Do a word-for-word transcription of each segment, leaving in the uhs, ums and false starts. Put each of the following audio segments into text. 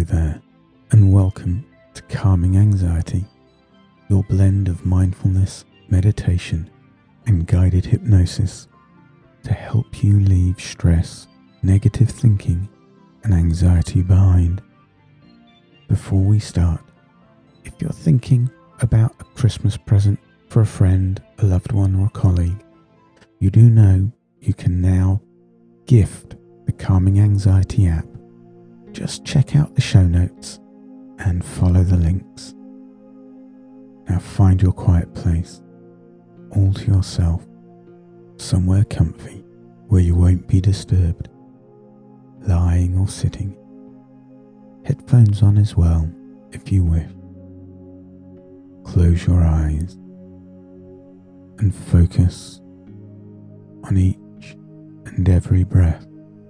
Hello there, and welcome to Calming Anxiety, your blend of mindfulness, meditation, and guided hypnosis to help you leave stress, negative thinking, and anxiety behind. Before we start, if you're thinking about a Christmas present for a friend, a loved one, or a colleague, you do know you can now gift the Calming Anxiety app. Just check out the show notes and follow the links. Now find your quiet place, all to yourself, somewhere comfy where you won't be disturbed, lying or sitting. Headphones on as well, if you wish. Close your eyes and focus on each and every breath,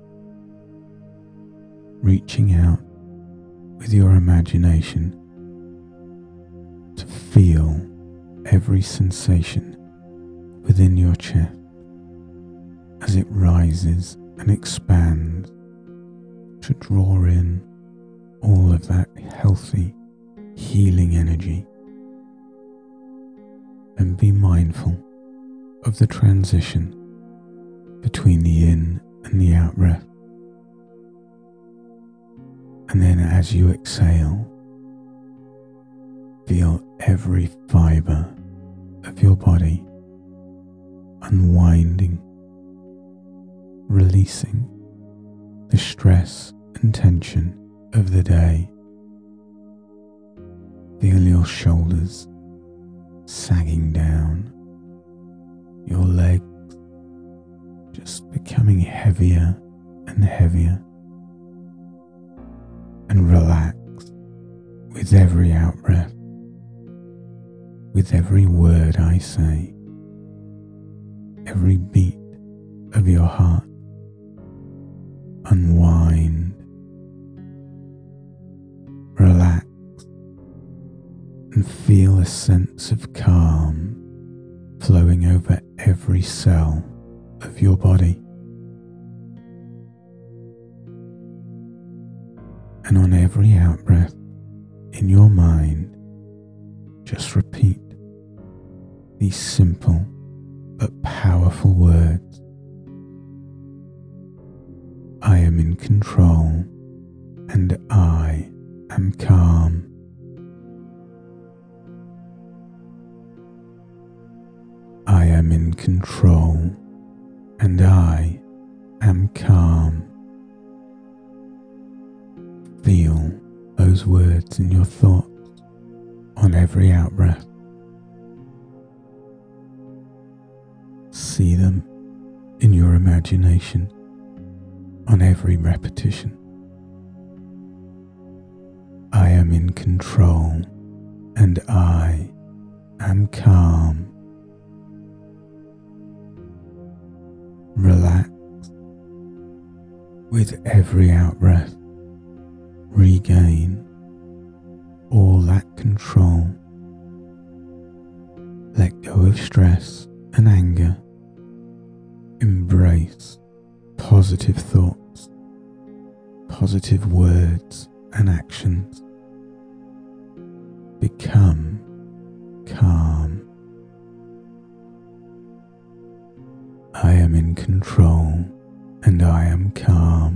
reaching out with your imagination to feel every sensation within your chest as it rises and expands to draw in all of that healthy, healing energy. And be mindful of the transition between the in and the out breath. And then as you exhale, feel every fibre of your body unwinding, releasing the stress and tension of the day. Feel your shoulders sagging down, your legs just becoming heavier and heavier, and relax with every out-breath, with every word I say, every beat of your heart. Unwind, relax, and feel a sense of calm flowing over every cell of your body. And on every out-breath in your mind, just repeat these simple but powerful words. I am in control and I am calm. I am in control and I am calm. Feel those words in your thoughts on every out-breath. See them in your imagination on every repetition. I am in control and I am calm. Relax with every out-breath. Regain all that control. Let go of stress and anger. Embrace positive thoughts, positive words and actions. Become calm. I am in control and I am calm.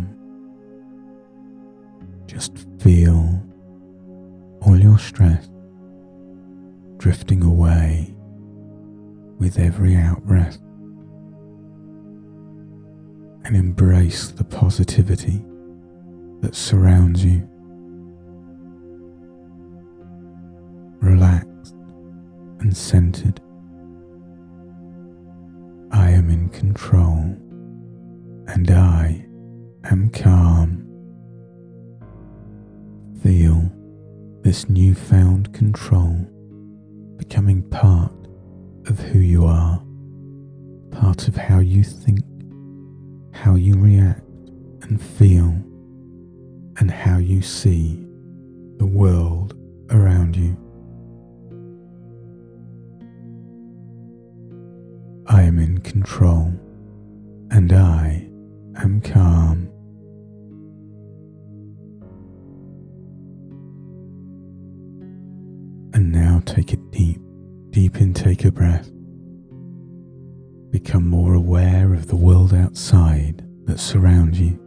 Just feel all your stress drifting away with every out-breath, and embrace the positivity that surrounds you. Relaxed and centered. I am in control and I am calm. Feel this newfound control becoming part of who you are, part of how you think, how you react and feel, and how you see the world around you. I am in control and I am calm. take a deep, deep intake of breath. Become more aware of the world outside that surrounds you.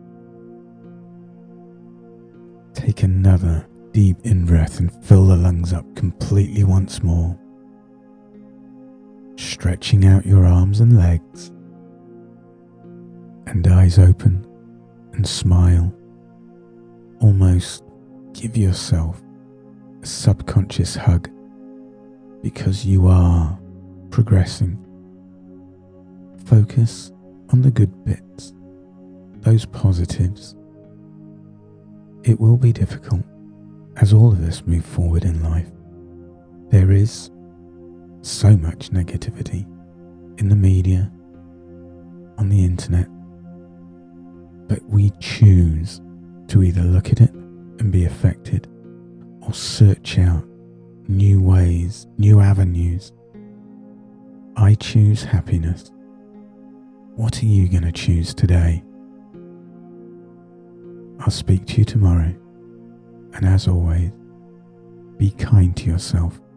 Take another deep in-breath and fill the lungs up completely once more. Stretching out your arms and legs. And eyes open and smile. Almost give yourself a subconscious hug because you are progressing. Focus on the good bits, those positives. It will be difficult as all of us move forward in life. There is so much negativity in the media, on the internet, but we choose to either look at it and be affected or search out new ways, new avenues. I choose happiness. What are you going to choose today? I'll speak to you tomorrow, and as always, be kind to yourself.